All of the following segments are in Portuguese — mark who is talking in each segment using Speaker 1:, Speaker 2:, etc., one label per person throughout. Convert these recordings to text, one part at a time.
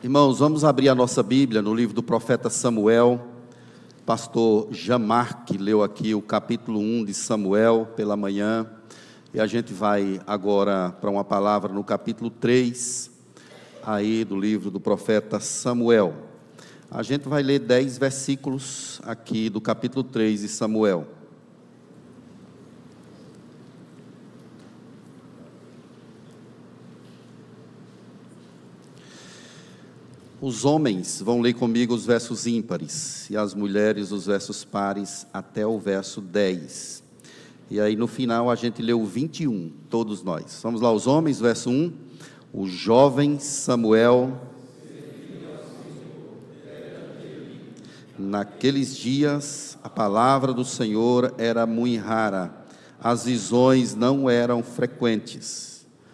Speaker 1: Irmãos, vamos abrir a nossa Bíblia no livro do profeta Samuel. Pastor Jamarque leu aqui o capítulo 1 de Samuel pela manhã. E a gente vai agora para uma palavra no capítulo 3, aí do livro do profeta Samuel. A gente vai ler 10 versículos aqui do capítulo 3 de Samuel. Os homens vão ler comigo os versos ímpares e as mulheres os versos pares até o verso 10. E aí no final a gente lê o 21, todos nós. Vamos lá, os homens, verso 1. O jovem Samuel, naqueles dias a palavra do Senhor era muito rara, as visões não eram frequentes.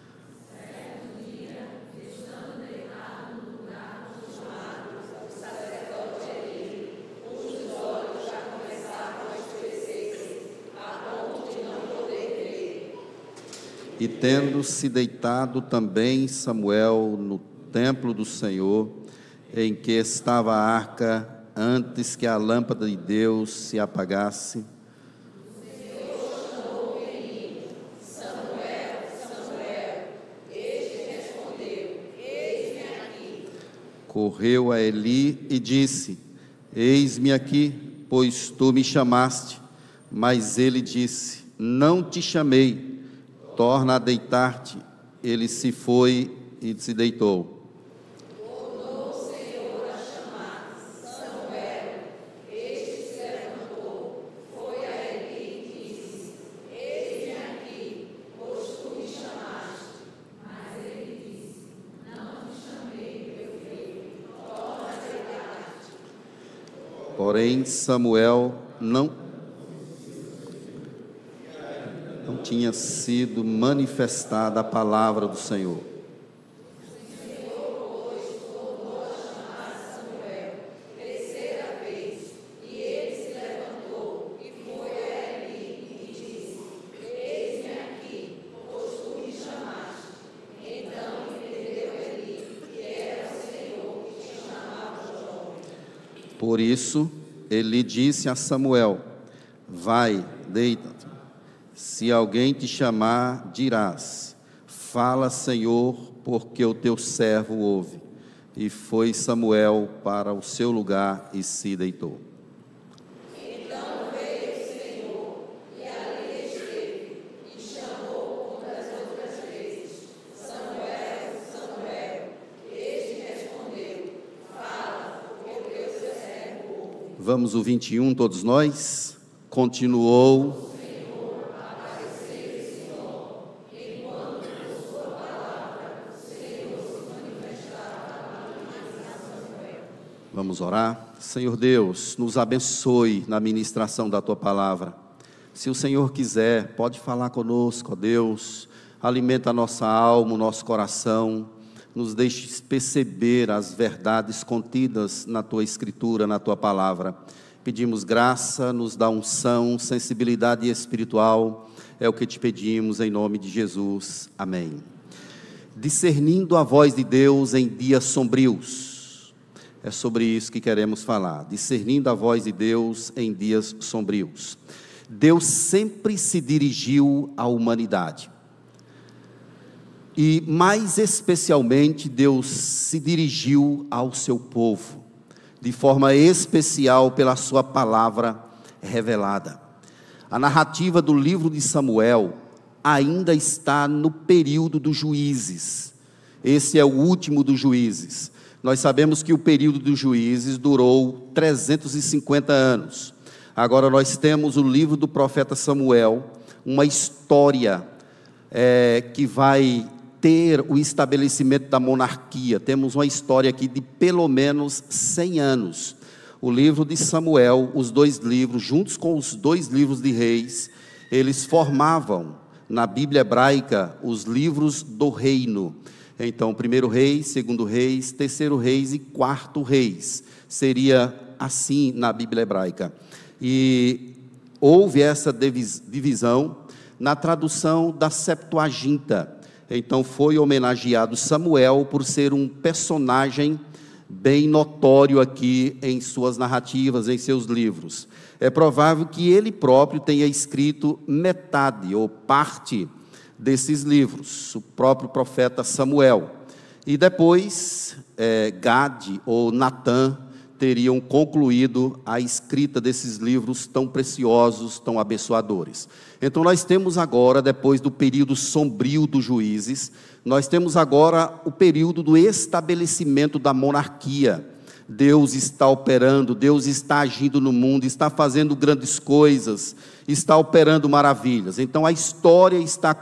Speaker 1: E tendo-se deitado também Samuel no templo do Senhor, em que estava a arca, antes que a lâmpada de Deus se apagasse, o Senhor chamou Eli: Samuel, Samuel. Este respondeu: Eis-me aqui. Correu a Eli e disse: Eis-me aqui, pois tu me chamaste. Mas ele disse: Não te chamei. Torna a deitar-te. Ele se foi e se deitou. Tornou o Senhor a chamar: Samuel. Este se levantou, foi a Eli e disse: Eis-me aqui, pois tu me chamaste. Mas ele disse: Não te chamei, meu filho, torna a deitar-te. Porém Samuel não tinha sido manifestada a palavra do Senhor. O Senhor, pois, tornou a chamar Samuel terceira vez, e ele se levantou e foi a Eli e disse: Eis-me aqui, pois tu me chamaste. Então entendeu Eli que era o Senhor que te chamava jovem. Por isso, Eli disse a Samuel: Vai, deita-te. Se alguém te chamar, dirás: Fala, Senhor, porque o teu servo ouve. E foi Samuel para o seu lugar e se deitou. Então veio o Senhor, e ali esteve, e chamou uma das outras vezes: Samuel, Samuel. Este respondeu: Fala, porque o teu servo ouve. Vamos o 21, todos nós. Continuou Vamos orar. Senhor Deus, nos abençoe na ministração da Tua palavra. Se o Senhor quiser, pode falar conosco, ó Deus. Alimenta a nossa alma, o nosso coração. Nos deixe perceber as verdades contidas na Tua Escritura, na Tua palavra. Pedimos graça, nos dá unção, sensibilidade espiritual. É o que te pedimos em nome de Jesus. Amém. Discernindo a voz de Deus em dias sombrios. É sobre isso que queremos falar, discernindo a voz de Deus em dias sombrios. Deus sempre se dirigiu à humanidade. E mais especialmente, Deus se dirigiu ao seu povo, de forma especial pela sua palavra revelada. A narrativa do livro de Samuel ainda está no período dos juízes. Esse é o último dos juízes. Nós sabemos que o período dos juízes durou 350 anos. Agora nós temos o livro do profeta Samuel, uma história que vai ter o estabelecimento da monarquia. Temos uma história aqui de pelo menos 100 anos. O livro de Samuel, os dois livros, juntos com os dois livros de Reis, eles formavam, na Bíblia hebraica, os livros do reino. Então, 1º Reis, 2º Reis, 3º Reis e 4º Reis. Seria assim na Bíblia hebraica. E houve essa divisão na tradução da Septuaginta. Então foi homenageado Samuel por ser um personagem bem notório aqui em suas narrativas, em seus livros. É provável que ele próprio tenha escrito metade ou parte desses livros, o próprio profeta Samuel. E depois, Gade ou Natã teriam concluído a escrita desses livros tão preciosos, tão abençoadores. Então nós temos agora, depois do período sombrio dos juízes, nós temos agora o período do estabelecimento da monarquia. Deus está operando, Deus está agindo no mundo, está fazendo grandes coisas, está operando maravilhas. Então a história está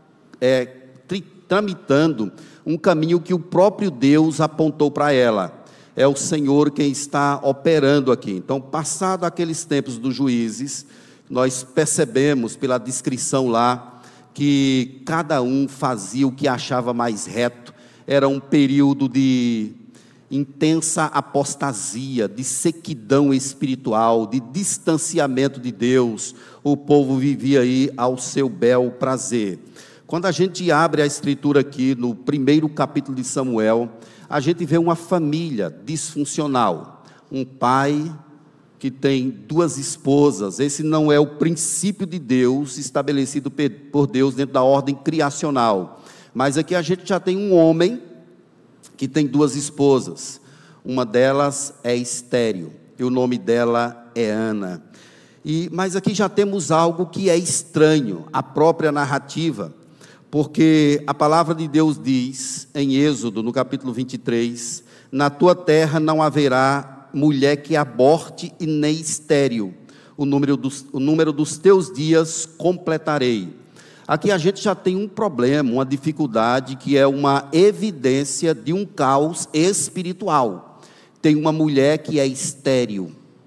Speaker 1: tramitando um caminho que o próprio Deus apontou para ela. É o Senhor quem está operando aqui. Então, passado aqueles tempos dos juízes, nós percebemos pela descrição lá, que cada um fazia o que achava mais reto. Era um período de intensa apostasia, de sequidão espiritual, de distanciamento de Deus. O povo vivia aí ao seu bel prazer. Quando a gente abre a escritura aqui, no primeiro capítulo de Samuel, a gente vê uma família disfuncional, um pai que tem duas esposas. Esse não é o princípio de Deus, estabelecido por Deus dentro da ordem criacional, mas aqui a gente já tem um homem que tem duas esposas, uma delas é estéril, e o nome dela é Ana, mas aqui já temos algo que é estranho, a própria narrativa, porque a palavra de Deus diz, em Êxodo, no capítulo 23, na tua terra não haverá mulher que aborte e nem estéril, o número dos teus dias completarei. Aqui a gente já tem um problema, uma dificuldade, que é uma evidência de um caos espiritual. Tem uma mulher que é estéril,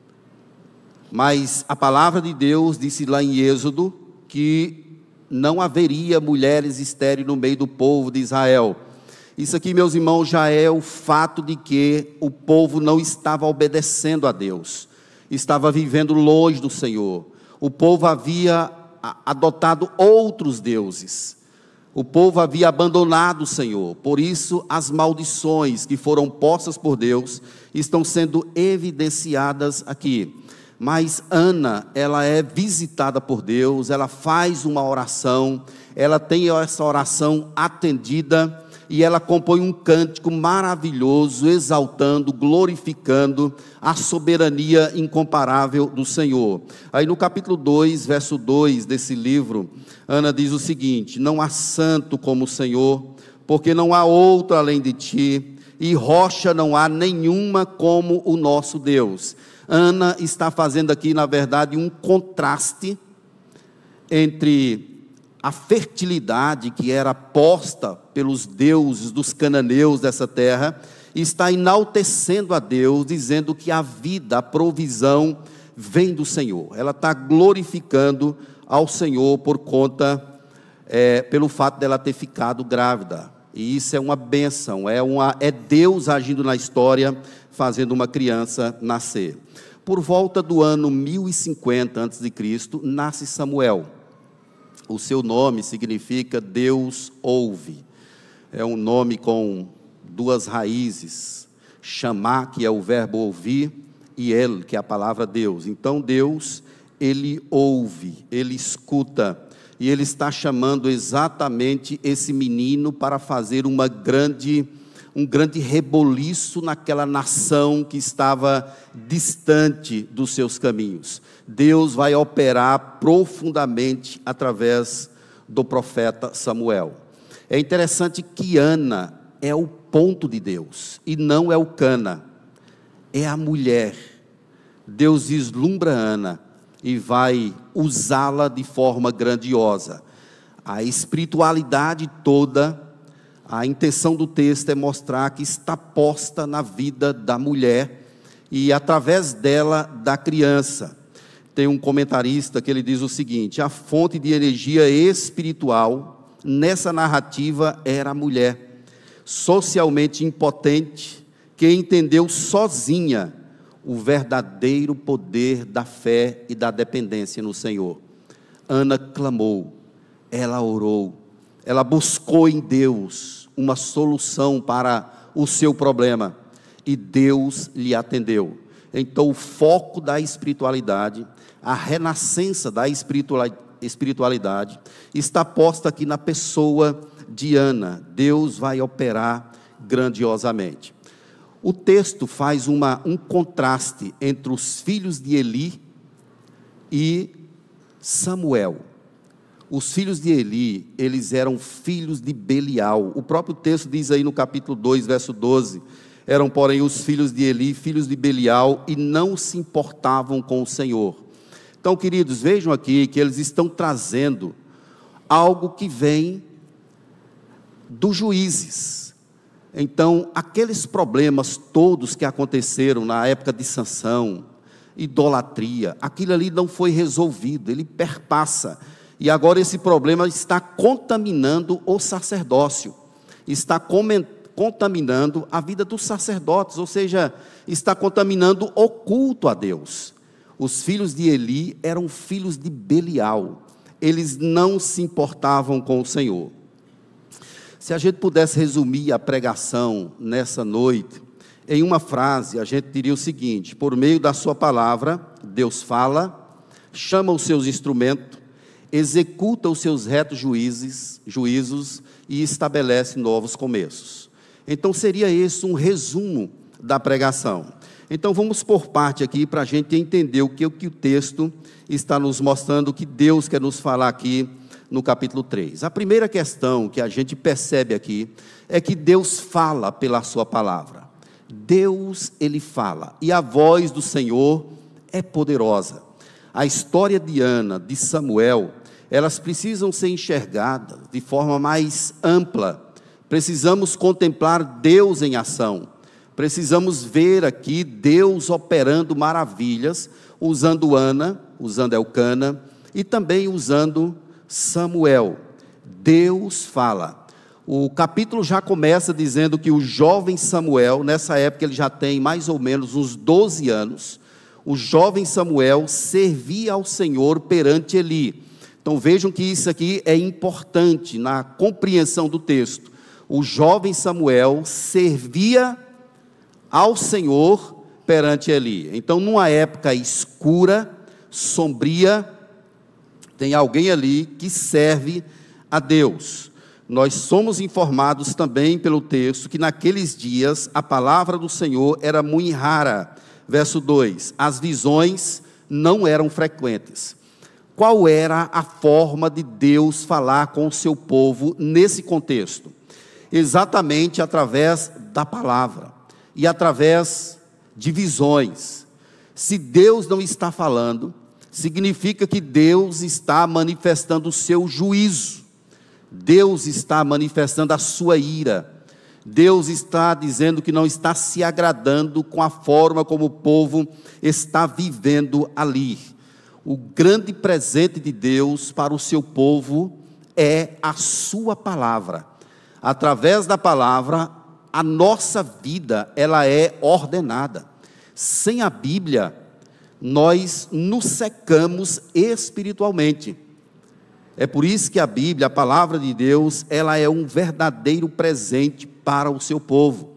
Speaker 1: mas a palavra de Deus disse lá em Êxodo, que não haveria mulheres estéreis no meio do povo de Israel. Isso aqui, meus irmãos, já é o fato de que o povo não estava obedecendo a Deus, estava vivendo longe do Senhor. O povo havia adotado outros deuses, o povo havia abandonado o Senhor. Por isso as maldições que foram postas por Deus estão sendo evidenciadas aqui. Mas Ana, ela é visitada por Deus, ela faz uma oração, ela tem essa oração atendida, e ela compõe um cântico maravilhoso, exaltando, glorificando a soberania incomparável do Senhor. Aí no capítulo 2, verso 2 desse livro, Ana diz o seguinte: não há santo como o Senhor, porque não há outro além de ti, e rocha não há nenhuma como o nosso Deus. Ana está fazendo aqui, na verdade, um contraste entre a fertilidade que era posta pelos deuses dos cananeus dessa terra, e está enaltecendo a Deus, dizendo que a vida, a provisão vem do Senhor. Ela está glorificando ao Senhor por conta, pelo fato dela ter ficado grávida. E isso é uma bênção, é Deus agindo na história, fazendo uma criança nascer. Por volta do ano 1050 a.C., nasce Samuel. O seu nome significa Deus ouve. É um nome com duas raízes. Chamar, que é o verbo ouvir, e El, que é a palavra Deus. Então Deus, Ele ouve, Ele escuta. E Ele está chamando exatamente esse menino para fazer um grande reboliço naquela nação que estava distante dos seus caminhos. Deus vai operar profundamente através do profeta Samuel. É interessante que Ana é o ponto de Deus, e não é o Cana, é a mulher. Deus vislumbra Ana e vai usá-la de forma grandiosa. A espiritualidade toda, a intenção do texto é mostrar que está posta na vida da mulher e através dela da criança. Tem um comentarista que ele diz o seguinte: a fonte de energia espiritual nessa narrativa era a mulher, socialmente impotente, que entendeu sozinha o verdadeiro poder da fé e da dependência no Senhor. Ana clamou, ela orou, ela buscou em Deus uma solução para o seu problema, e Deus lhe atendeu. Então o foco da espiritualidade, a renascença da espiritualidade, está posta aqui na pessoa de Ana. Deus vai operar grandiosamente. O texto faz um contraste entre os filhos de Eli e Samuel. Os filhos de Eli, eles eram filhos de Belial. O próprio texto diz aí no capítulo 2, verso 12, eram, porém, os filhos de Eli, filhos de Belial, e não se importavam com o Senhor. Então, queridos, vejam aqui que eles estão trazendo algo que vem dos Juízes. Então, aqueles problemas todos que aconteceram na época de Sansão, idolatria, aquilo ali não foi resolvido, ele perpassa. E agora esse problema está contaminando o sacerdócio, está contaminando a vida dos sacerdotes, ou seja, está contaminando o culto a Deus. Os filhos de Eli eram filhos de Belial, eles não se importavam com o Senhor. Se a gente pudesse resumir a pregação nessa noite, em uma frase, a gente diria o seguinte: por meio da sua palavra, Deus fala, chama os seus instrumentos, executa os seus retos juízos e estabelece novos começos. Então seria esse um resumo da pregação. Então vamos por parte aqui para a gente entender o que o texto está nos mostrando, o que Deus quer nos falar aqui no capítulo 3. A primeira questão que a gente percebe aqui é que Deus fala pela sua palavra. Deus, Ele fala, e a voz do Senhor é poderosa. A história de Ana, de Samuel, elas precisam ser enxergadas de forma mais ampla. Precisamos contemplar Deus em ação. Precisamos ver aqui Deus operando maravilhas, usando Ana, usando Elcana, e também usando Samuel. Deus fala. O capítulo já começa dizendo que o jovem Samuel, nessa época ele já tem mais ou menos uns 12 anos, o jovem Samuel servia ao Senhor perante Eli. Então vejam que isso aqui é importante na compreensão do texto. O jovem Samuel servia ao Senhor perante Eli. Então numa época escura, sombria, tem alguém ali que serve a Deus. Nós somos informados também pelo texto que naqueles dias a palavra do Senhor era muito rara. Verso 2, as visões não eram frequentes. Qual era a forma de Deus falar com o seu povo nesse contexto? Exatamente através da palavra e através de visões. Se Deus não está falando, significa que Deus está manifestando o seu juízo. Deus está manifestando a sua ira. Deus está dizendo que não está se agradando com a forma como o povo está vivendo ali. O grande presente de Deus para o seu povo é a sua palavra. Através da palavra, a nossa vida, ela é ordenada. Sem a Bíblia, nós nos secamos espiritualmente. É por isso que a Bíblia, a palavra de Deus, ela é um verdadeiro presente para o seu povo.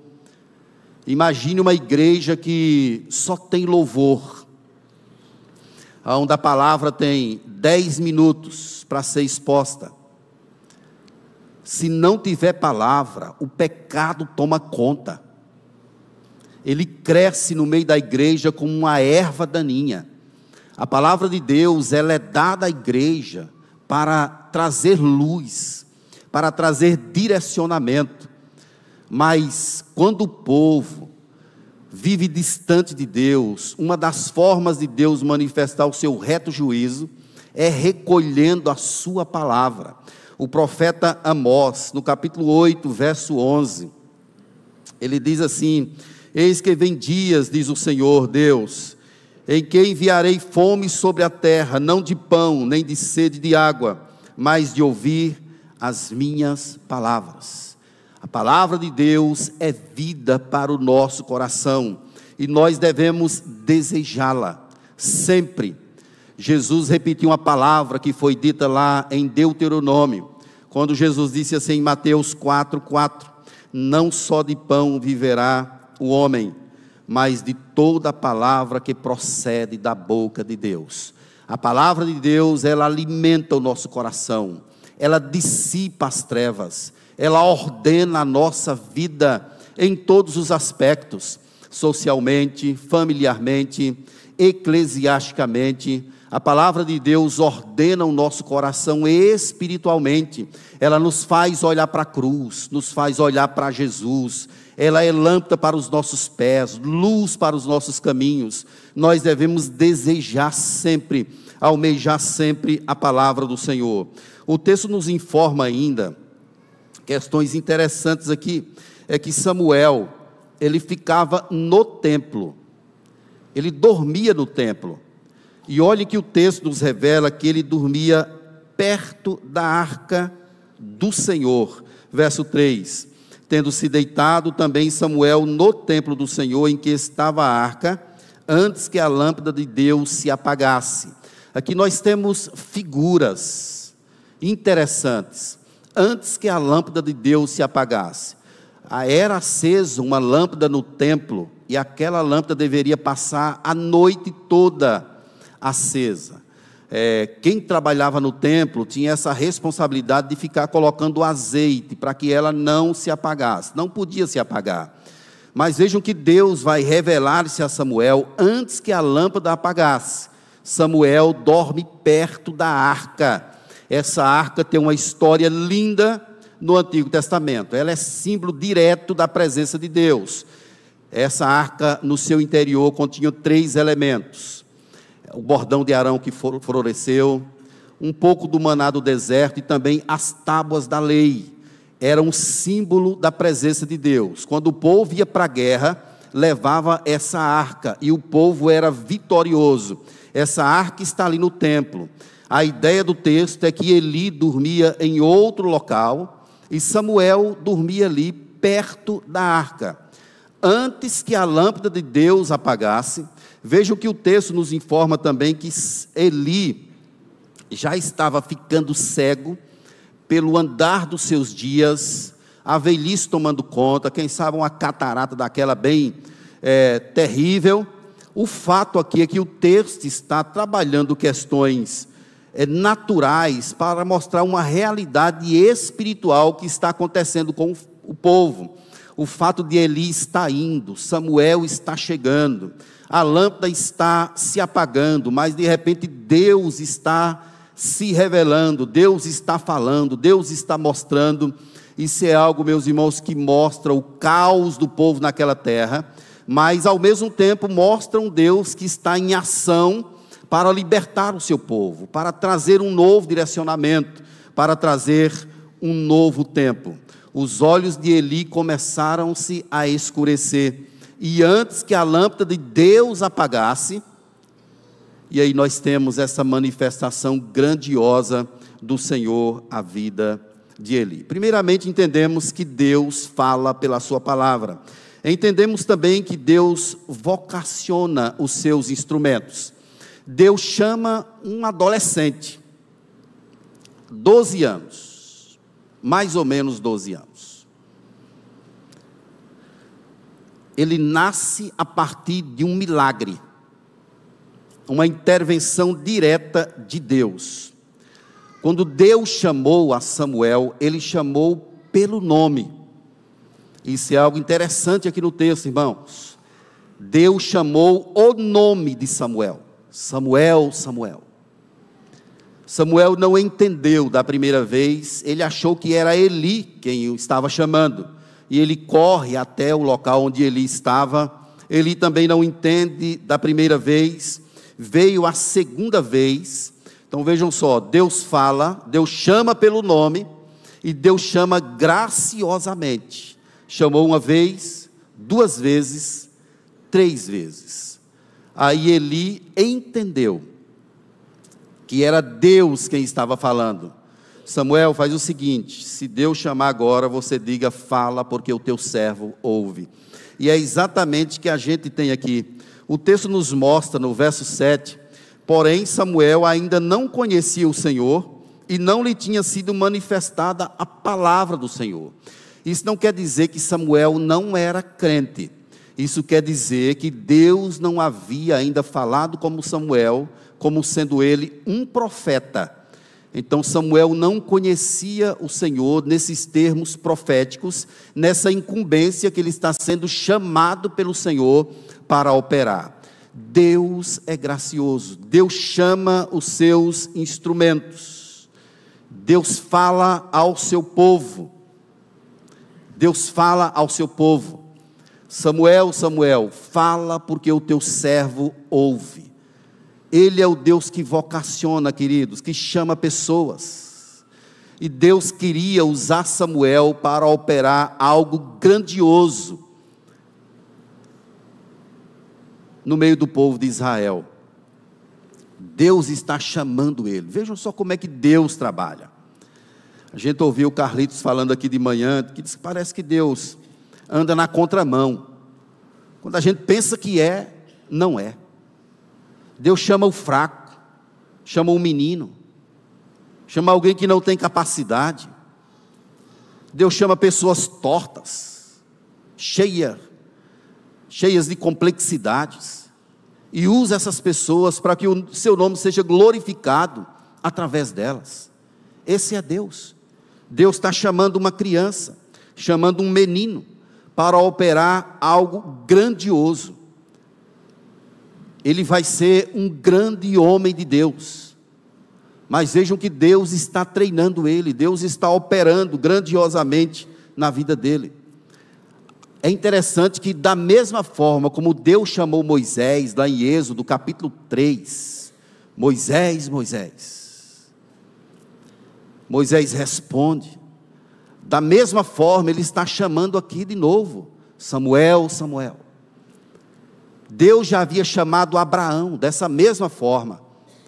Speaker 1: Imagine uma igreja que só tem louvor, onde a palavra tem 10 minutos para ser exposta. Se não tiver palavra, o pecado toma conta. Ele cresce no meio da igreja como uma erva daninha. A palavra de Deus, ela é dada à igreja para trazer luz, para trazer direcionamento. Mas quando o povo vive distante de Deus, uma das formas de Deus manifestar o seu reto juízo é recolhendo a sua palavra. O profeta Amós, no capítulo 8, verso 11, ele diz assim: eis que vem dias, diz o Senhor Deus, em que enviarei fome sobre a terra, não de pão, nem de sede de água, mas de ouvir as minhas palavras. A palavra de Deus é vida para o nosso coração, e nós devemos desejá-la, sempre. Jesus repetiu uma palavra que foi dita lá em Deuteronômio, quando Jesus disse assim em Mateus 4:4: não só de pão viverá o homem, mas de toda a palavra que procede da boca de Deus. A palavra de Deus, ela alimenta o nosso coração, ela dissipa as trevas, ela ordena a nossa vida em todos os aspectos, socialmente, familiarmente, eclesiasticamente. A palavra de Deus ordena o nosso coração espiritualmente. Ela nos faz olhar para a cruz, nos faz olhar para Jesus. Ela é lâmpada para os nossos pés, luz para os nossos caminhos. Nós devemos desejar sempre, almejar sempre a palavra do Senhor. O texto nos informa ainda questões interessantes aqui. É que Samuel, ele ficava no templo, ele dormia no templo. E olhe que o texto nos revela que ele dormia perto da arca do Senhor. Verso 3: tendo-se deitado também Samuel no templo do Senhor, em que estava a arca, antes que a lâmpada de Deus se apagasse. Aqui nós temos figuras interessantes. Antes que a lâmpada de Deus se apagasse, era acesa uma lâmpada no templo, e aquela lâmpada deveria passar a noite toda acesa. Quem trabalhava no templo tinha essa responsabilidade de ficar colocando azeite para que ela não se apagasse, não podia se apagar. Mas vejam que Deus vai revelar-se a Samuel antes que a lâmpada apagasse. Samuel dorme perto da arca. Essa arca tem uma história linda no Antigo Testamento. Ela é símbolo direto da presença de Deus. Essa arca, no seu interior, continha 3 elementos: o bordão de Arão que floresceu, um pouco do maná do deserto e também as tábuas da lei. Era um símbolo da presença de Deus. Quando o povo ia para a guerra, levava essa arca e o povo era vitorioso. Essa arca está ali no templo. A ideia do texto é que Eli dormia em outro local e Samuel dormia ali perto da arca. Antes que a lâmpada de Deus apagasse, vejam que o texto nos informa também que Eli já estava ficando cego pelo andar dos seus dias, a velhice tomando conta, quem sabe uma catarata daquela bem terrível. O fato aqui é que o texto está trabalhando questões naturais para mostrar uma realidade espiritual que está acontecendo com o povo. O fato de Eli estar indo, Samuel está chegando, a lâmpada está se apagando, mas de repente Deus está se revelando, Deus está falando, Deus está mostrando. Isso é algo, meus irmãos, que mostra o caos do povo naquela terra, mas ao mesmo tempo mostra um Deus que está em ação para libertar o seu povo, para trazer um novo direcionamento, para trazer um novo tempo. Os olhos de Eli começaram-se a escurecer, e antes que a lâmpada de Deus apagasse, e aí nós temos essa manifestação grandiosa do Senhor à vida de Eli. Primeiramente, entendemos que Deus fala pela sua palavra. Entendemos também que Deus vocaciona os seus instrumentos. Deus chama um adolescente, 12 anos, mais ou menos 12 anos. Ele nasce a partir de um milagre, uma intervenção direta de Deus. Quando Deus chamou a Samuel, ele chamou pelo nome. Isso é algo interessante aqui no texto, irmãos. Deus chamou o nome de Samuel. Samuel, Samuel. Samuel não entendeu da primeira vez, ele achou que era Eli quem o estava chamando, e ele corre até o local onde Eli estava. Eli também não entende da primeira vez, veio a segunda vez. Então vejam só, Deus fala, Deus chama pelo nome, e Deus chama graciosamente. Chamou uma vez, 2 vezes, 3 vezes. Aí Eli entendeu que era Deus quem estava falando. Samuel, faz o seguinte, se Deus chamar agora, você diga, fala, porque o teu servo ouve. E é exatamente o que a gente tem aqui. O texto nos mostra no verso 7, porém Samuel ainda não conhecia o Senhor, e não lhe tinha sido manifestada a palavra do Senhor. Isso não quer dizer que Samuel não era crente. Isso quer dizer que Deus não havia ainda falado como Samuel, como sendo ele um profeta. Então Samuel não conhecia o Senhor nesses termos proféticos, nessa incumbência que ele está sendo chamado pelo Senhor para operar. Deus é gracioso, Deus chama os seus instrumentos, Deus fala ao seu povo, Deus fala ao seu povo. Samuel, Samuel, fala porque o teu servo ouve. Ele é o Deus que vocaciona, queridos, que chama pessoas. E Deus queria usar Samuel para operar algo grandioso no meio do povo de Israel. Deus está chamando ele. Vejam só como é que Deus trabalha. A gente ouviu o Carlitos falando aqui de manhã, que diz que parece que Deus anda na contramão. Quando a gente pensa que é, não é. Deus chama o fraco, chama o menino, chama alguém que não tem capacidade. Deus chama pessoas tortas, cheias de complexidades, e usa essas pessoas para que o seu nome seja glorificado através delas. Esse é Deus. Deus está chamando uma criança, chamando um menino, para operar algo grandioso. Ele vai ser um grande homem de Deus, mas vejam que Deus está treinando ele, Deus está operando grandiosamente na vida dele. É interessante que da mesma forma como Deus chamou Moisés, lá em Êxodo capítulo 3, Moisés responde, da mesma forma ele está chamando aqui de novo, Samuel. Deus já havia chamado Abraão dessa mesma forma.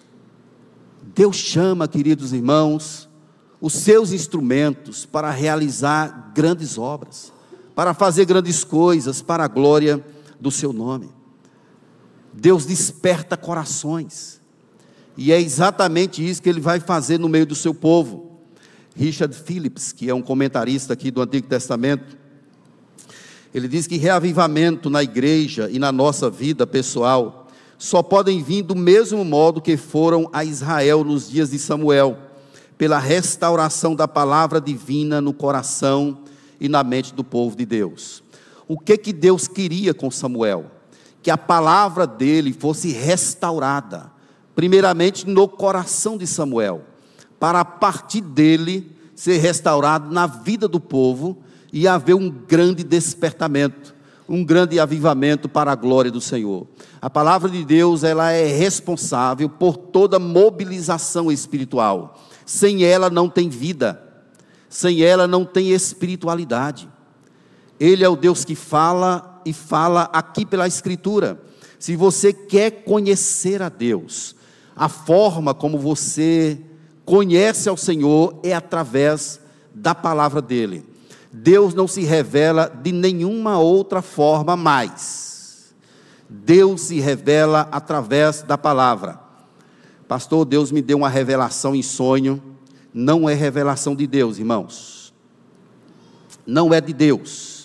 Speaker 1: Deus chama, queridos irmãos, os seus instrumentos para realizar grandes obras, para fazer grandes coisas para a glória do seu nome. Deus desperta corações, e é exatamente isso que ele vai fazer no meio do seu povo. Richard Phillips, que é um comentarista aqui do Antigo Testamento, ele diz que reavivamento na igreja e na nossa vida pessoal só podem vir do mesmo modo que foram a Israel nos dias de Samuel, pela restauração da palavra divina no coração e na mente do povo de Deus. O que Deus queria com Samuel? Que a palavra dele fosse restaurada, primeiramente no coração de Samuel, para a partir dele ser restaurado na vida do povo e haver um grande despertamento, um grande avivamento para a glória do Senhor. A palavra de Deus, ela é responsável por toda mobilização espiritual. Sem ela não tem vida, sem ela não tem espiritualidade. Ele é o Deus que fala e fala aqui pela Escritura. Se você quer conhecer a Deus, a forma como você conhece ao Senhor é através da palavra dele. Deus não se revela de nenhuma outra forma mais. Deus se revela através da palavra. Pastor, Deus me deu uma revelação em sonho. Não é revelação de Deus, irmãos. Não é de Deus.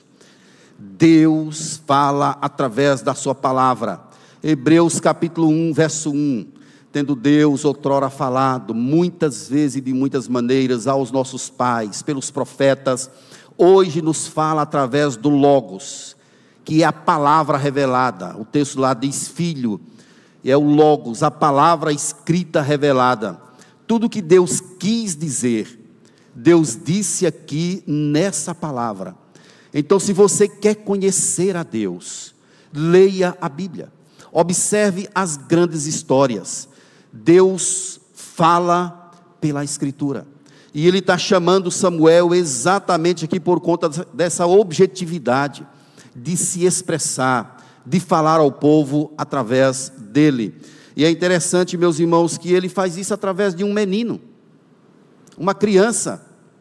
Speaker 1: Deus fala através da sua palavra. Hebreus capítulo 1, verso 1. Tendo Deus outrora falado, muitas vezes e de muitas maneiras, aos nossos pais, pelos profetas, hoje nos fala através do Logos, que é a palavra revelada. O texto lá diz filho, é o Logos, a palavra escrita revelada. Tudo que Deus quis dizer, Deus disse aqui nessa palavra. Então, se você quer conhecer a Deus, leia a Bíblia, observe as grandes histórias. Deus fala pela Escritura, e Ele está chamando Samuel exatamente aqui por conta dessa objetividade de se expressar, de falar ao povo através dele. E é interessante, meus irmãos, que ele faz isso através de um menino, uma criança.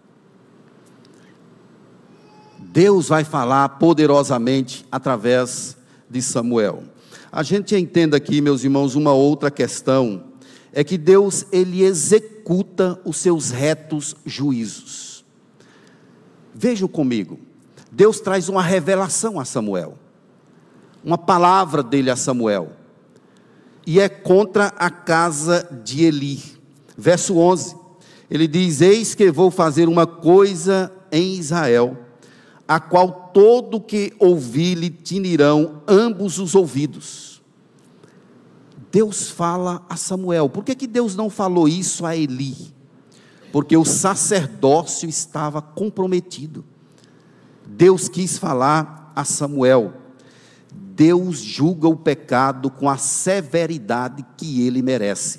Speaker 1: Deus vai falar poderosamente através de Samuel. A gente entenda aqui, meus irmãos, uma outra questão, é que Deus, ele executa os seus retos juízos. Vejam comigo, Deus traz uma revelação a Samuel, uma palavra dele a Samuel, e é contra a casa de Eli. Verso 11, ele diz: eis que vou fazer uma coisa em Israel, a qual todo que ouvir lhe tinirão ambos os ouvidos. Deus fala a Samuel. Por que Deus não falou isso a Eli? Porque o sacerdócio estava comprometido. Deus quis falar a Samuel. Deus julga o pecado com a severidade que ele merece.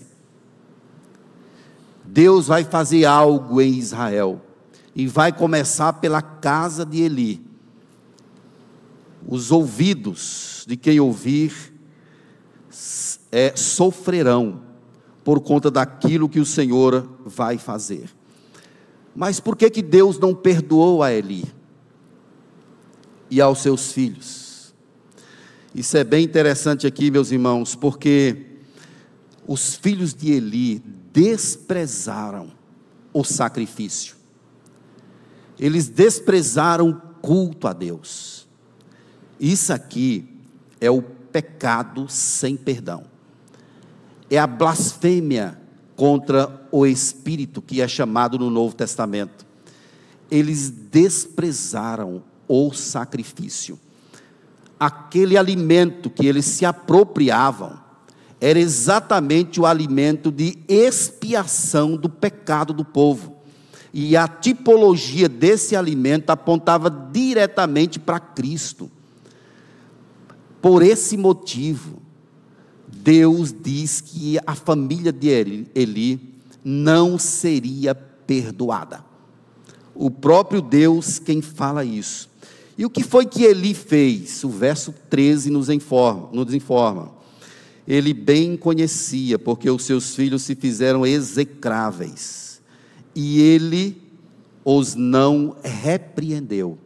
Speaker 1: Deus vai fazer algo em Israel, e vai começar pela casa de Eli. Os ouvidos de quem ouvir sofrerão por conta daquilo que o Senhor vai fazer. Mas por que Deus não perdoou a Eli e aos seus filhos? Isso é bem interessante aqui, meus irmãos, porque os filhos de Eli desprezaram o sacrifício. Eles desprezaram o culto a Deus. Isso aqui é o pecado sem perdão. É a blasfêmia contra o Espírito, que é chamado no Novo Testamento. Eles desprezaram o sacrifício. Aquele alimento que eles se apropriavam era exatamente o alimento de expiação do pecado do povo. E a tipologia desse alimento apontava diretamente para Cristo. Por esse motivo, Deus diz que a família de Eli não seria perdoada. O próprio Deus quem fala isso. E o que foi que Eli fez? O verso 13 nos informa. Ele bem conhecia, porque os seus filhos se fizeram execráveis, e ele os não repreendeu.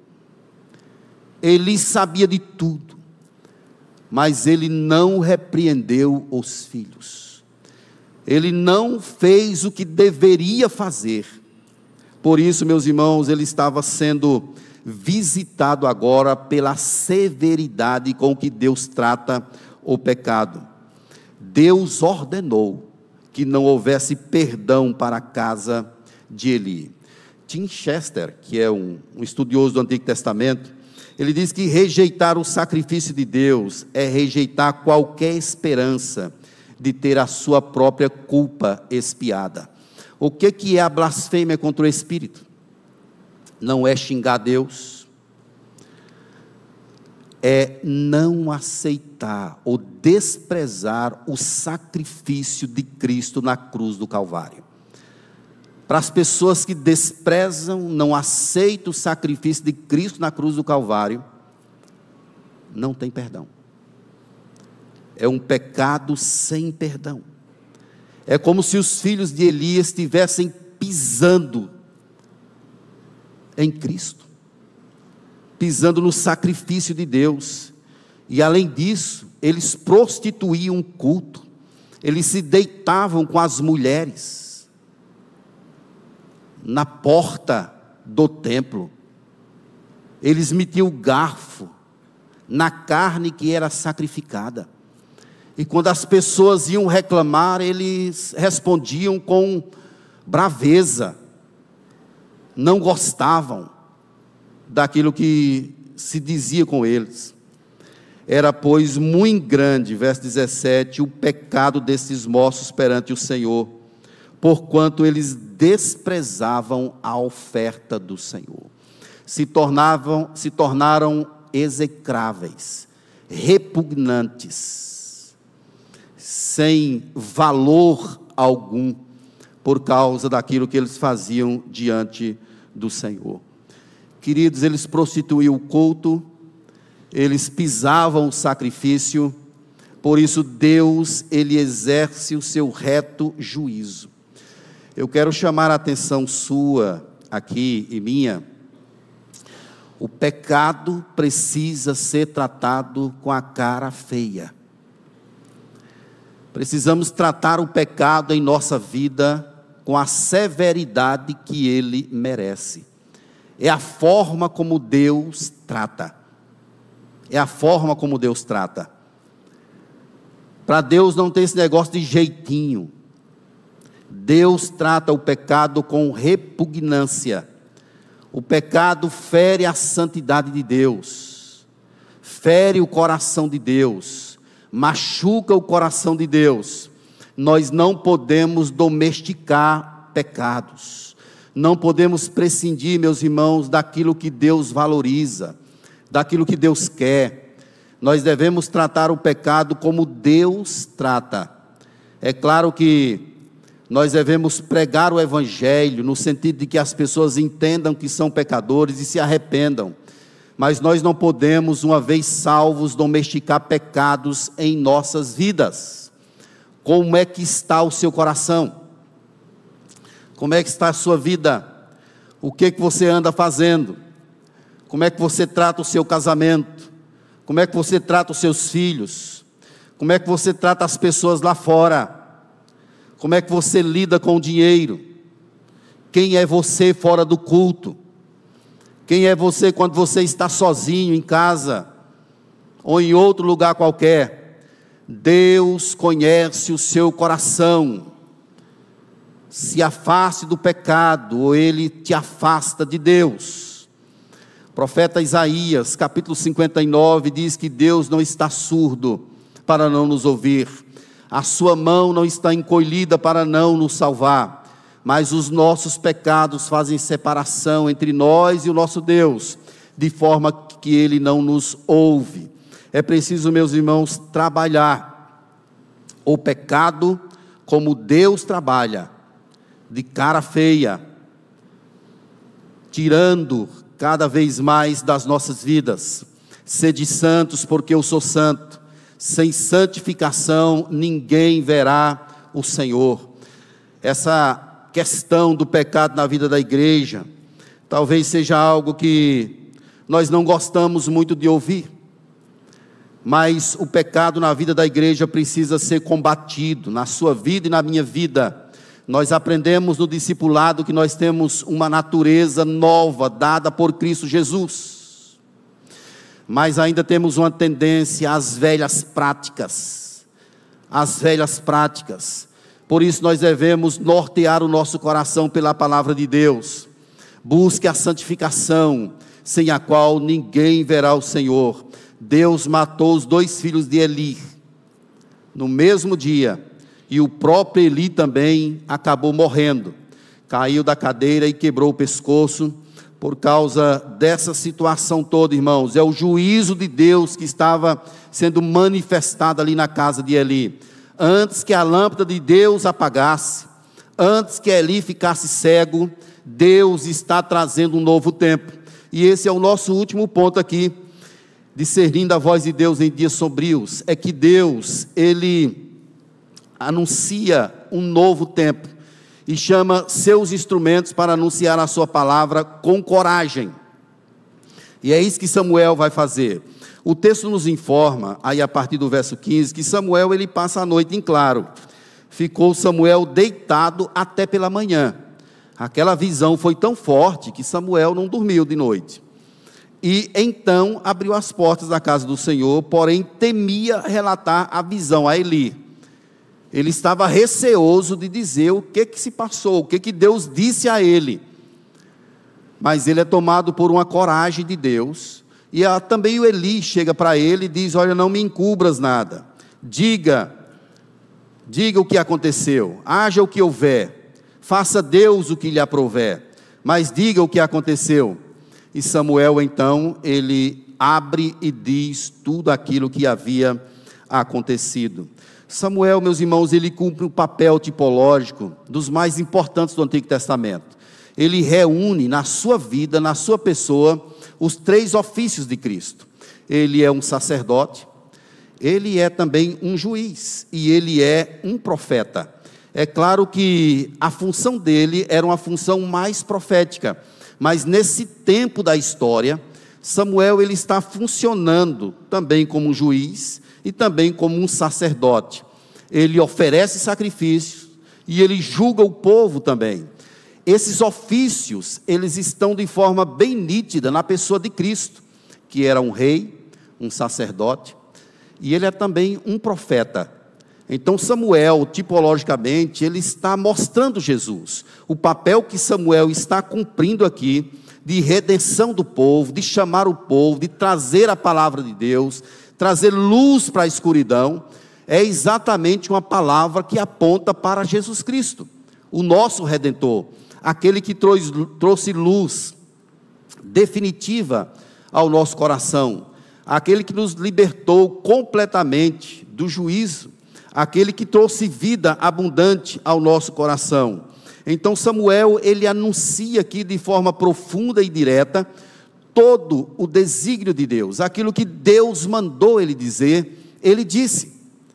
Speaker 1: Eli sabia de tudo, mas ele não repreendeu os filhos. Ele não fez o que deveria fazer. Por isso, meus irmãos, ele estava sendo visitado agora pela severidade com que Deus trata o pecado. Deus ordenou que não houvesse perdão para a casa de Eli. Tim Chester, que é um estudioso do Antigo Testamento, ele diz que rejeitar o sacrifício de Deus é rejeitar qualquer esperança de ter a sua própria culpa expiada. O que é a blasfêmia contra o Espírito? Não é xingar Deus, é não aceitar ou desprezar o sacrifício de Cristo na cruz do Calvário. Para as pessoas que desprezam, não aceitam o sacrifício de Cristo na cruz do Calvário, não tem perdão. É um pecado sem perdão. É como se os filhos de Eli estivessem pisando em Cristo, pisando no sacrifício de Deus. E além disso, eles prostituíam o culto, eles se deitavam com as mulheres na porta do templo, eles metiam o garfo na carne que era sacrificada, e quando as pessoas iam reclamar, eles respondiam com braveza, não gostavam daquilo que se dizia com eles. Era, pois, muito grande, verso 17, o pecado desses moços perante o Senhor, porquanto eles desprezavam a oferta do Senhor. Se tornaram execráveis, repugnantes, sem valor algum, por causa daquilo que eles faziam diante do Senhor. Queridos, eles prostituíam o culto, eles pisavam o sacrifício, por isso Deus, ele exerce o seu reto juízo. Eu quero chamar a atenção sua aqui e minha. O pecado precisa ser tratado com a cara feia. Precisamos tratar o pecado em nossa vida com a severidade que ele merece. É a forma como Deus trata. É a forma como Deus trata. Para Deus não tem esse negócio de jeitinho. Deus trata o pecado com repugnância. O pecado fere a santidade de Deus, fere o coração de Deus, machuca o coração de Deus. Nós não podemos domesticar pecados, não podemos prescindir, meus irmãos, daquilo que Deus valoriza, daquilo que Deus quer. Nós devemos tratar o pecado como Deus trata. É claro que nós devemos pregar o Evangelho, no sentido de que as pessoas entendam que são pecadores e se arrependam. Mas nós não podemos, uma vez salvos, domesticar pecados em nossas vidas. Como é que está o seu coração? Como é que está a sua vida? O que você anda fazendo? Como é que você trata o seu casamento? Como é que você trata os seus filhos? Como é que você trata as pessoas lá fora? Como é que você lida com o dinheiro? Quem é você fora do culto? Quem é você quando você está sozinho em casa? Ou em outro lugar qualquer? Deus conhece o seu coração. Se afaste do pecado, ou ele te afasta de Deus. O profeta Isaías, capítulo 59, diz que Deus não está surdo para não nos ouvir. A sua mão não está encolhida para não nos salvar, mas os nossos pecados fazem separação entre nós e o nosso Deus, de forma que Ele não nos ouve. É preciso, meus irmãos, trabalhar o pecado como Deus trabalha, de cara feia, tirando cada vez mais das nossas vidas. Sede santos, porque eu sou santo. Sem santificação ninguém verá o Senhor. Essa questão do pecado na vida da igreja, talvez seja algo que nós não gostamos muito de ouvir, mas o pecado na vida da igreja precisa ser combatido, na sua vida e na minha vida. Nós aprendemos no discipulado que nós temos uma natureza nova, dada por Cristo Jesus, mas ainda temos uma tendência às velhas práticas, por isso nós devemos nortear o nosso coração pela palavra de Deus. Busque a santificação, sem a qual ninguém verá o Senhor. Deus matou os 2 filhos de Eli, no mesmo dia, e o próprio Eli também acabou morrendo, caiu da cadeira e quebrou o pescoço, por causa dessa situação toda, irmãos. É o juízo de Deus que estava sendo manifestado ali na casa de Eli. Antes que a lâmpada de Deus apagasse, antes que Eli ficasse cego, Deus está trazendo um novo tempo. E esse é o nosso último ponto aqui, discernindo a voz de Deus em dias sombrios. É que Deus, Ele anuncia um novo tempo e chama seus instrumentos para anunciar a sua palavra com coragem. E é isso que Samuel vai fazer. O texto nos informa, aí a partir do verso 15, que Samuel ele passa a noite em claro. Ficou Samuel deitado até pela manhã. Aquela visão foi tão forte que Samuel não dormiu de noite. E então abriu as portas da casa do Senhor, porém temia relatar a visão a Eli. Ele estava receoso de dizer o que se passou, o que Deus disse a ele. Mas ele é tomado por uma coragem de Deus. E também o Eli chega para ele e diz: olha, não me encubras nada. Diga o que aconteceu, haja o que houver, faça Deus o que lhe aprouver, mas diga o que aconteceu. E Samuel então, ele abre e diz tudo aquilo que havia acontecido. Samuel, meus irmãos, ele cumpre um papel tipológico dos mais importantes do Antigo Testamento. Ele reúne na sua vida, na sua pessoa, os 3 ofícios de Cristo. Ele é um sacerdote, ele é também um juiz e ele é um profeta. É claro que a função dele era uma função mais profética, mas nesse tempo da história, Samuel ele está funcionando também como um juiz e também como um sacerdote. ele oferece sacrifícios e ele julga o povo também. Esses ofícios, eles estão de forma bem nítida na pessoa de Cristo, que era um rei, um sacerdote, e ele é também um profeta. Então Samuel, tipologicamente, ele está mostrando Jesus, o papel que Samuel está cumprindo aqui, de redenção do povo, de chamar o povo, de trazer a palavra de Deus, trazer luz para a escuridão, é exatamente uma palavra que aponta para Jesus Cristo, o nosso Redentor, aquele que trouxe luz definitiva ao nosso coração, aquele que nos libertou completamente do juízo, aquele que trouxe vida abundante ao nosso coração. Então Samuel, ele anuncia aqui de forma profunda e direta todo o desígnio de Deus, aquilo que Deus mandou ele dizer, ele disse,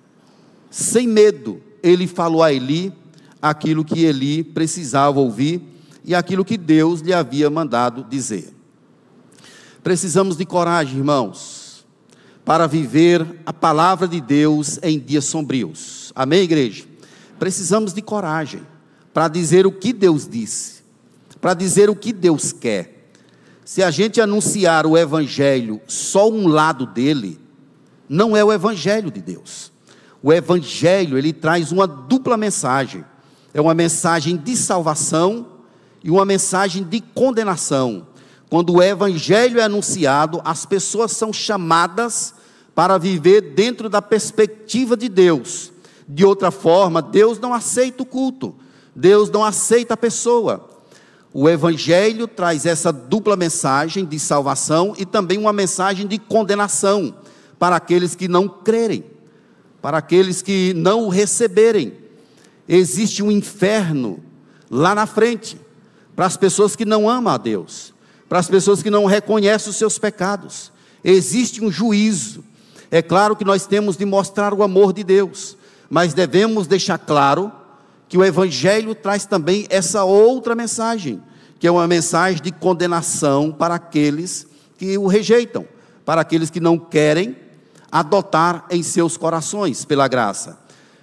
Speaker 1: sem medo, ele falou a Eli aquilo que Eli precisava ouvir e aquilo que Deus lhe havia mandado dizer. Precisamos de coragem, irmãos, para viver a palavra de Deus em dias sombrios. Amém, igreja? Precisamos de coragem para dizer o que Deus disse, para dizer o que Deus quer. Se a gente anunciar o evangelho só um lado dele, não é o evangelho de Deus. O evangelho, ele traz uma dupla mensagem. É uma mensagem de salvação e uma mensagem de condenação. Quando o evangelho é anunciado, as pessoas são chamadas para viver dentro da perspectiva de Deus. De outra forma, Deus não aceita o culto, Deus não aceita a pessoa. O evangelho traz essa dupla mensagem de salvação e também uma mensagem de condenação para aqueles que não crerem, para aqueles que não o receberem. Existe um inferno lá na frente, para as pessoas que não amam a Deus, para as pessoas que não reconhecem os seus pecados. Existe um juízo. É claro que nós temos de mostrar o amor de Deus, mas devemos deixar claro que o evangelho traz também essa outra mensagem, que é uma mensagem de condenação para aqueles que o rejeitam, para aqueles que não querem adotar em seus corações pela graça.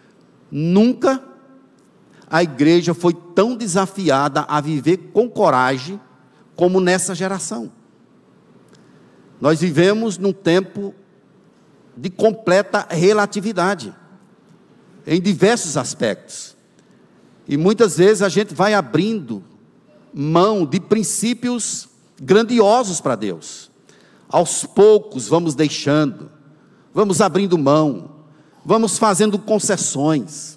Speaker 1: Nunca a igreja foi tão desafiada a viver com coragem como nessa geração. Nós vivemos num tempo de completa relatividade, em diversos aspectos. E muitas vezes a gente vai abrindo mão de princípios grandiosos para Deus. Aos poucos vamos deixando, vamos abrindo mão, vamos fazendo concessões.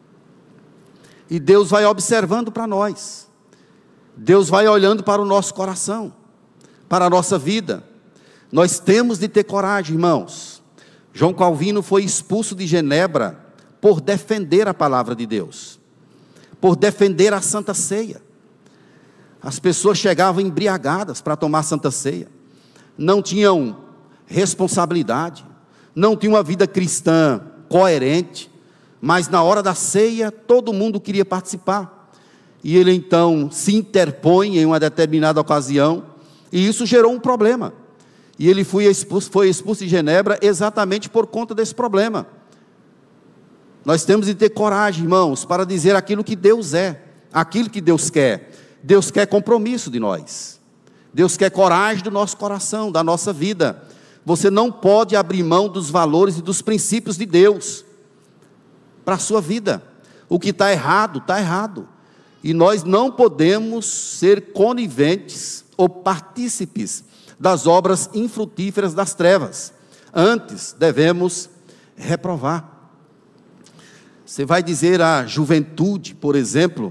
Speaker 1: E Deus vai observando para nós. Deus vai olhando para o nosso coração, para a nossa vida. Nós temos de ter coragem, irmãos. João Calvino foi expulso de Genebra por defender a palavra de Deus, por defender a Santa Ceia. As pessoas chegavam embriagadas para tomar a Santa Ceia, não tinham responsabilidade, não tinham uma vida cristã coerente, mas na hora da ceia todo mundo queria participar, e ele então se interpõe em uma determinada ocasião, e isso gerou um problema, e ele foi expulso de Genebra exatamente por conta desse problema. Nós temos de ter coragem, irmãos, para dizer aquilo que Deus é, aquilo que Deus quer. Deus quer compromisso de nós, Deus quer coragem do nosso coração, da nossa vida. Você não pode abrir mão dos valores e dos princípios de Deus para a sua vida. O que está errado, está errado, e nós não podemos ser coniventes ou partícipes das obras infrutíferas das trevas. Antes devemos reprovar. Você vai dizer à juventude, por exemplo,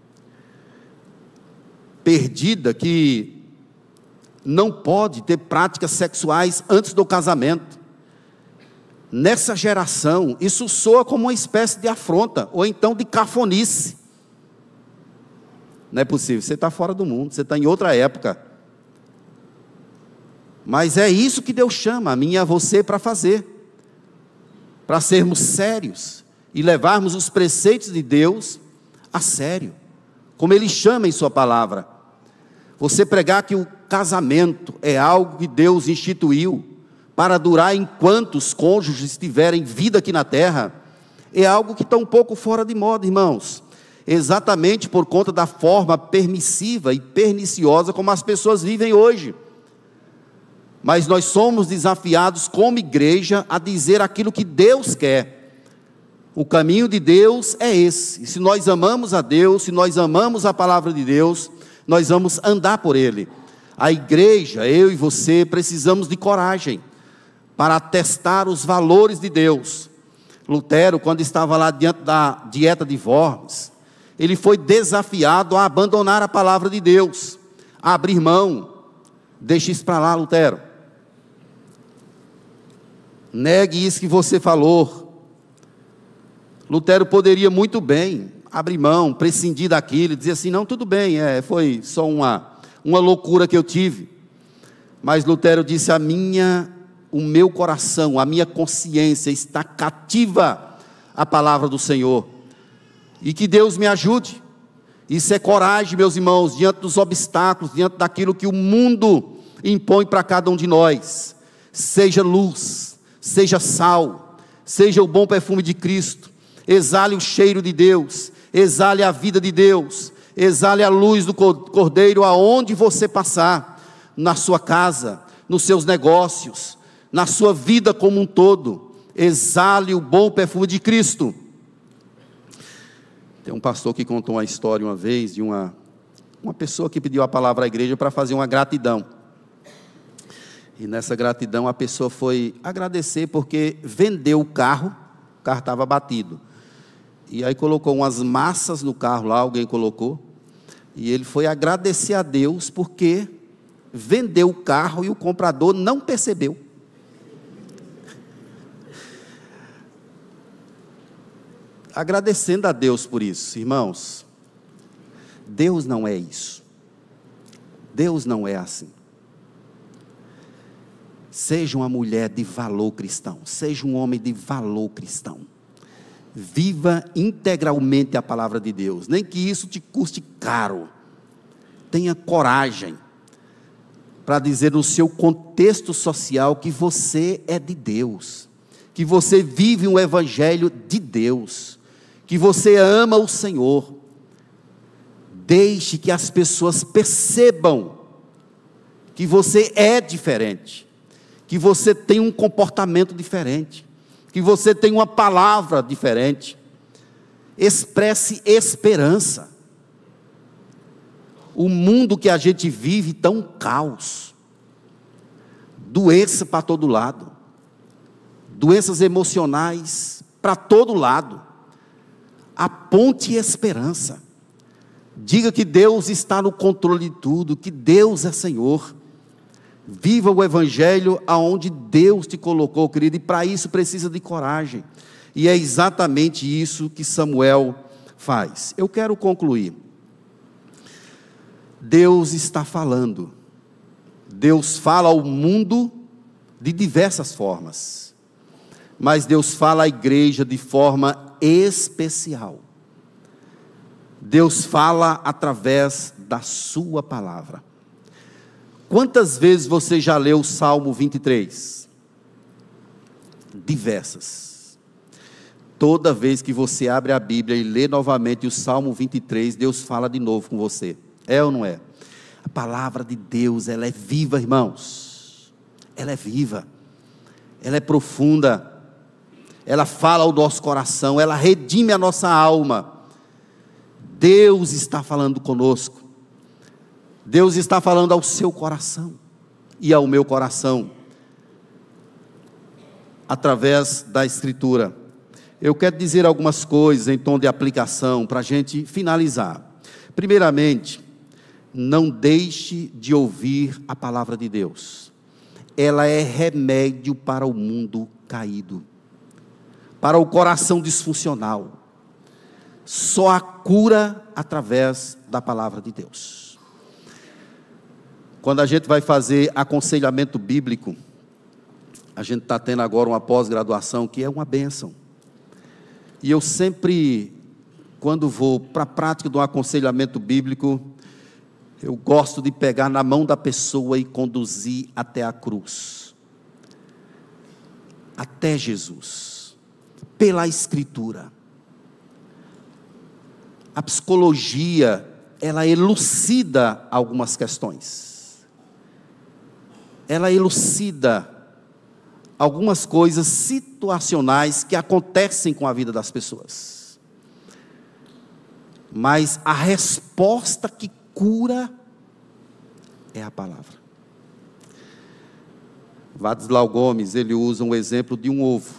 Speaker 1: perdida, que não pode ter práticas sexuais antes do casamento. Nessa geração, isso soa como uma espécie de afronta, ou então de cafonice. Não é possível, você está fora do mundo, você está em outra época. Mas é isso que Deus chama a mim e a você para fazer, para sermos sérios e levarmos os preceitos de Deus a sério, como Ele chama em sua palavra. Você pregar que o casamento é algo que Deus instituiu para durar enquanto os cônjuges tiverem vida aqui na terra, é algo que está um pouco fora de moda, irmãos. Exatamente por conta da forma permissiva e perniciosa como as pessoas vivem hoje. Mas nós somos desafiados como igreja a dizer aquilo que Deus quer. O caminho de Deus é esse. E se nós amamos a Deus, se nós amamos a palavra de Deus, nós vamos andar por Ele. A igreja, eu e você, precisamos de coragem para atestar os valores de Deus. Lutero, quando estava lá diante da dieta de Worms, ele foi desafiado a abandonar a palavra de Deus, a abrir mão. Deixe isso para lá, Lutero. Negue isso que você falou. Lutero poderia muito bem abrir mão, prescindir daquilo, dizer assim, não, tudo bem, foi só uma loucura que eu tive. Mas Lutero disse, o meu coração, a minha consciência está cativa à palavra do Senhor. E que Deus me ajude. Isso é coragem, meus irmãos, diante dos obstáculos, diante daquilo que o mundo impõe para cada um de nós. Seja luz, seja sal, seja o bom perfume de Cristo. Exale o cheiro de Deus, exale a vida de Deus, exale a luz do Cordeiro aonde você passar, na sua casa, nos seus negócios, na sua vida como um todo. Exale o bom perfume de Cristo. Tem um pastor que contou uma história uma vez de uma pessoa que pediu a palavra à igreja para fazer uma gratidão. E nessa gratidão a pessoa foi agradecer porque vendeu o carro estava batido. E aí colocou umas massas no carro lá, alguém colocou. E ele foi agradecer a Deus porque vendeu o carro e o comprador não percebeu. Agradecendo a Deus por isso, irmãos. Deus não é isso. Deus não é assim. Seja uma mulher de valor cristão, seja um homem de valor cristão. Viva integralmente a palavra de Deus, nem que isso te custe caro. Tenha coragem para dizer no seu contexto social que você é de Deus, que você vive um evangelho de Deus, que você ama o Senhor. Deixe que as pessoas percebam que você é diferente, que você tem um comportamento diferente, que você tem uma palavra diferente. Expresse esperança. O mundo que a gente vive está um caos, doença para todo lado, doenças emocionais para todo lado. Aponte esperança, diga que Deus está no controle de tudo, que Deus é Senhor. Viva o evangelho aonde Deus te colocou, querido, e para isso precisa de coragem, e é exatamente isso que Samuel faz. Eu quero concluir. Deus está falando, Deus fala ao mundo de diversas formas, mas Deus fala à igreja de forma especial. Deus fala através da sua palavra. Quantas vezes você já leu o Salmo 23? Diversas. Toda vez que você abre a Bíblia e lê novamente o Salmo 23, Deus fala de novo com você. É ou não é? A palavra de Deus, ela é viva, irmãos. Ela é viva. Ela é profunda. Ela fala ao nosso coração. Ela redime a nossa alma. Deus está falando conosco. Deus está falando ao seu coração e ao meu coração, através da Escritura. Eu quero dizer algumas coisas em tom de aplicação, para a gente finalizar. Primeiramente, não deixe de ouvir a palavra de Deus. Ela é remédio para o mundo caído, para o coração disfuncional. Só há cura através da palavra de Deus. Quando a gente vai fazer aconselhamento bíblico, a gente está tendo agora uma pós-graduação que é uma bênção. E eu sempre, quando vou para a prática do aconselhamento bíblico, eu gosto de pegar na mão da pessoa e conduzir até a cruz, até Jesus. pela Escritura. A psicologia, ela elucida algumas questões. Ela elucida algumas coisas situacionais que acontecem com a vida das pessoas. Mas a resposta que cura é a palavra. Václav Gomes, ele usa um exemplo de um ovo.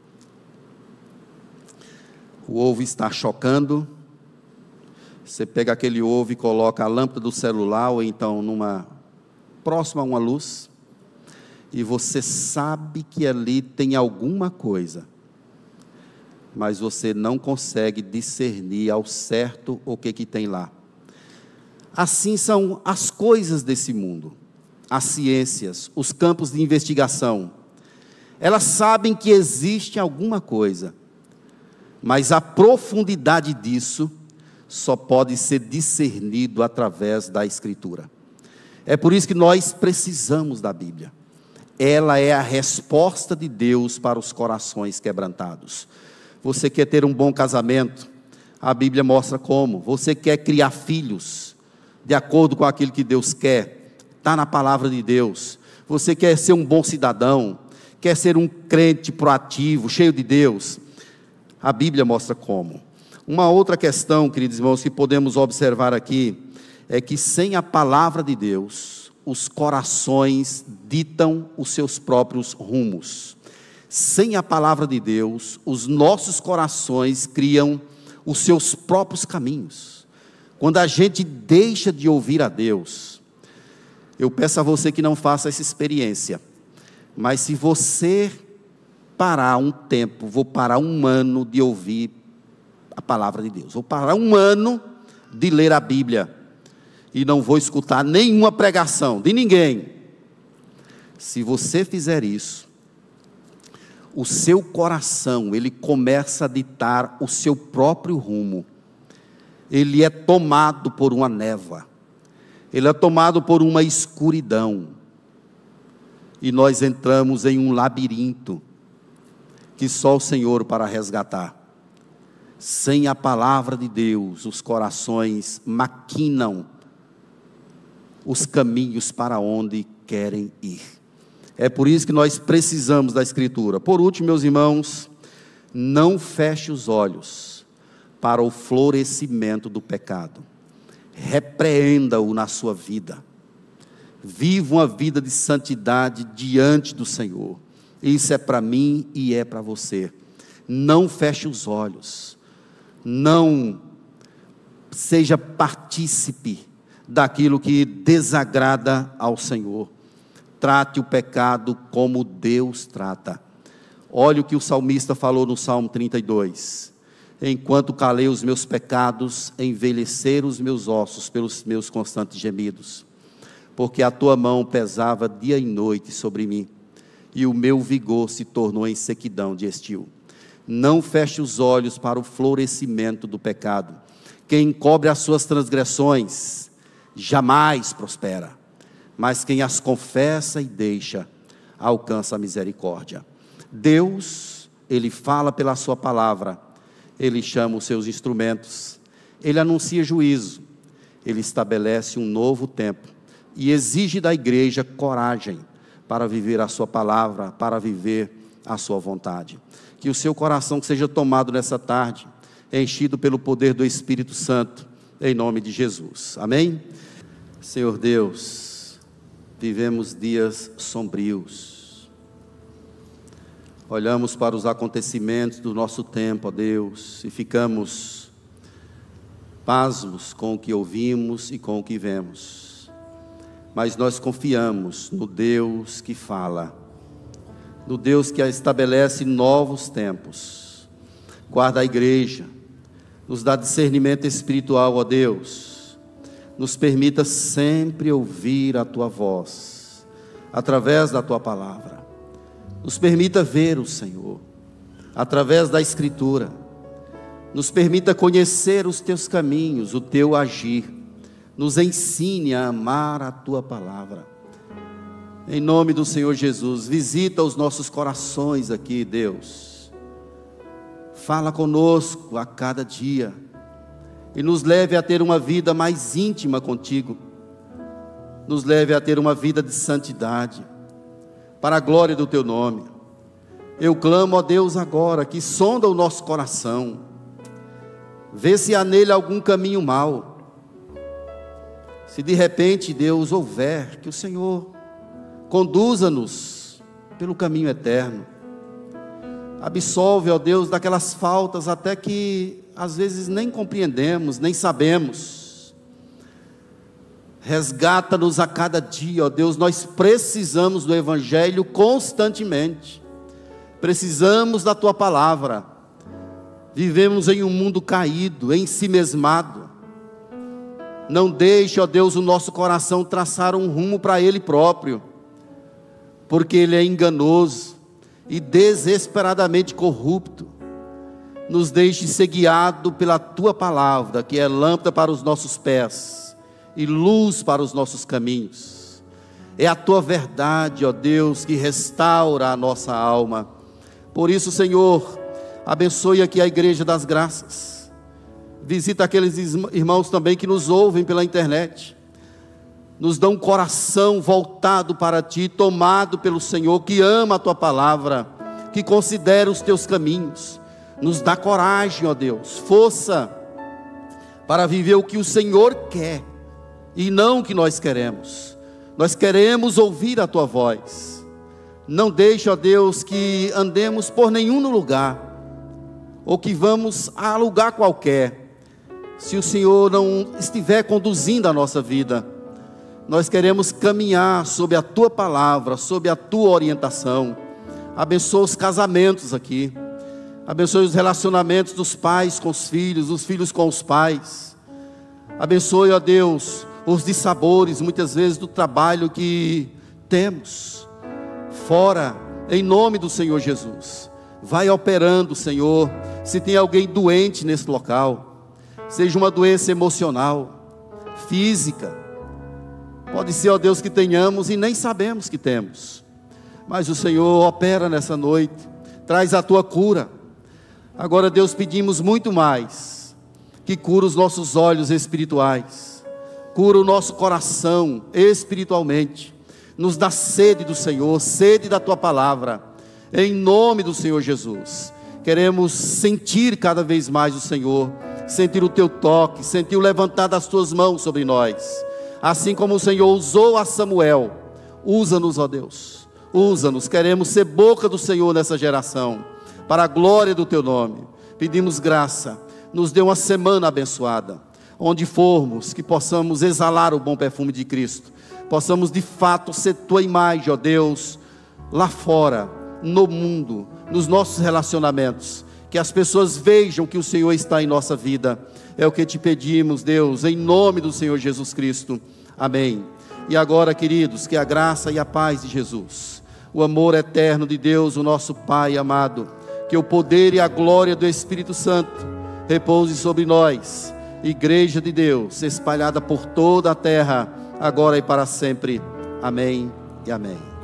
Speaker 1: O ovo está chocando. Você pega aquele ovo e coloca a lâmpada do celular, ou então próximo a uma luz, e você sabe que ali tem alguma coisa, mas você não consegue discernir ao certo o que tem lá. Assim são as coisas desse mundo, as ciências, os campos de investigação. Elas sabem que existe alguma coisa, mas a profundidade disso só pode ser discernido através da Escritura. É por isso que nós precisamos da Bíblia. Ela é a resposta de Deus para os corações quebrantados. Você quer ter um bom casamento? A Bíblia mostra como. Você quer criar filhos de acordo com aquilo que Deus quer? Está na palavra de Deus. Você quer ser um bom cidadão? Quer ser um crente proativo, cheio de Deus? A Bíblia mostra como. Uma outra questão, queridos irmãos, que podemos observar aqui, é que sem a palavra de Deus, os corações ditam os seus próprios rumos. Sem a palavra de Deus, os nossos corações criam os seus próprios caminhos. Quando a gente deixa de ouvir a Deus, eu peço a você que não faça essa experiência, mas se você parar um tempo, vou parar um ano de ouvir a palavra de Deus, vou parar um ano de ler a Bíblia, e não vou escutar nenhuma pregação de ninguém. Se você fizer isso, o seu coração, ele começa a ditar o seu próprio rumo. Ele é tomado por uma névoa, ele é tomado por uma escuridão, e nós entramos em um labirinto, que só o Senhor para resgatar. Sem a palavra de Deus, os corações maquinam os caminhos para onde querem ir. É por isso que nós precisamos da Escritura. Por último, meus irmãos, não feche os olhos para o florescimento do pecado. Repreenda-o na sua vida. Viva uma vida de santidade diante do Senhor. Isso é para mim e é para você. Não feche os olhos. Não seja partícipe daquilo que desagrada ao Senhor. Trate o pecado como Deus trata. Olha o que o salmista falou no Salmo 32. Enquanto calei os meus pecados, envelheceram os meus ossos pelos meus constantes gemidos. Porque a tua mão pesava dia e noite sobre mim, e o meu vigor se tornou em sequidão de estio. Não feche os olhos para o florescimento do pecado. Quem encobre as suas transgressões jamais prospera, mas quem as confessa e deixa, alcança a misericórdia. Deus, Ele fala pela sua palavra, Ele chama os seus instrumentos, Ele anuncia juízo, Ele estabelece um novo tempo, e exige da igreja coragem, para viver a sua palavra, para viver a sua vontade. Que o seu coração seja tomado nessa tarde, enchido pelo poder do Espírito Santo, em nome de Jesus, amém? Senhor Deus, vivemos dias sombrios, olhamos para os acontecimentos do nosso tempo, ó Deus, e ficamos pasmos com o que ouvimos e com o que vemos, mas nós confiamos no Deus que fala, no Deus que estabelece novos tempos. Guarda a igreja, nos dá discernimento espiritual, ó Deus, nos permita sempre ouvir a Tua voz, através da Tua palavra, nos permita ver o Senhor, através da Escritura, nos permita conhecer os Teus caminhos, o Teu agir, nos ensine a amar a Tua palavra, em nome do Senhor Jesus. Visita os nossos corações aqui, Deus, Fala conosco a cada dia e nos leve a ter uma vida mais íntima contigo. Nos leve a ter uma vida de santidade, para a glória do teu nome. Eu clamo a Deus agora, que sonda o nosso coração, vê se há nele algum caminho mau. Se de repente, Deus, houver, que o Senhor conduza-nos pelo caminho eterno. Absolve, ó Deus, daquelas faltas até que às vezes nem compreendemos, nem sabemos. Resgata-nos a cada dia, ó Deus. Nós precisamos do Evangelho constantemente. Precisamos da Tua palavra. Vivemos em um mundo caído, ensimesmado. Não deixe, ó Deus, o nosso coração traçar um rumo para Ele próprio, porque Ele é enganoso e desesperadamente corrupto. Nos deixe ser guiado pela Tua palavra, que é lâmpada para os nossos pés e luz para os nossos caminhos. É a Tua verdade, ó Deus, que restaura a nossa alma. Por isso, Senhor, abençoe aqui a Igreja das Graças. Visita aqueles irmãos também que nos ouvem pela internet. Nos dá um coração voltado para Ti, tomado pelo Senhor, que ama a Tua palavra, que considera os Teus caminhos. Nos dá coragem, ó Deus, força para viver o que o Senhor quer e não o que nós queremos. Nós queremos ouvir a Tua voz. Não deixe, ó Deus, que andemos por nenhum lugar, ou que vamos a lugar qualquer, se o Senhor não estiver conduzindo a nossa vida. Nós queremos caminhar sob a Tua palavra, sob a Tua orientação. Abençoa os casamentos aqui. Abençoe os relacionamentos dos pais com os filhos, dos filhos com os pais. Abençoe, ó Deus, os dissabores, muitas vezes, do trabalho que temos fora, em nome do Senhor Jesus. Vai operando, Senhor. Se tem alguém doente nesse local, seja uma doença emocional, física, pode ser, ó Deus, que tenhamos e nem sabemos que temos, mas o Senhor opera nessa noite, traz a Tua cura. Agora, Deus, pedimos muito mais, que cura os nossos olhos espirituais, cura o nosso coração espiritualmente, nos dá sede do Senhor, sede da Tua palavra, em nome do Senhor Jesus. Queremos sentir cada vez mais o Senhor, sentir o Teu toque, sentir o levantar das Tuas mãos sobre nós, assim como o Senhor usou a Samuel. Usa-nos, ó Deus, usa-nos. Queremos ser boca do Senhor nessa geração, para a glória do Teu nome. Pedimos graça, nos dê uma semana abençoada, onde formos, que possamos exalar o bom perfume de Cristo, possamos de fato ser Tua imagem, ó Deus, lá fora, no mundo, nos nossos relacionamentos, que as pessoas vejam que o Senhor está em nossa vida. É o que Te pedimos, Deus, em nome do Senhor Jesus Cristo, amém. E agora, queridos, que a graça e a paz de Jesus, o amor eterno de Deus, o nosso Pai amado, que o poder e a glória do Espírito Santo repouse sobre nós, Igreja de Deus, espalhada por toda a terra, agora e para sempre, amém e amém.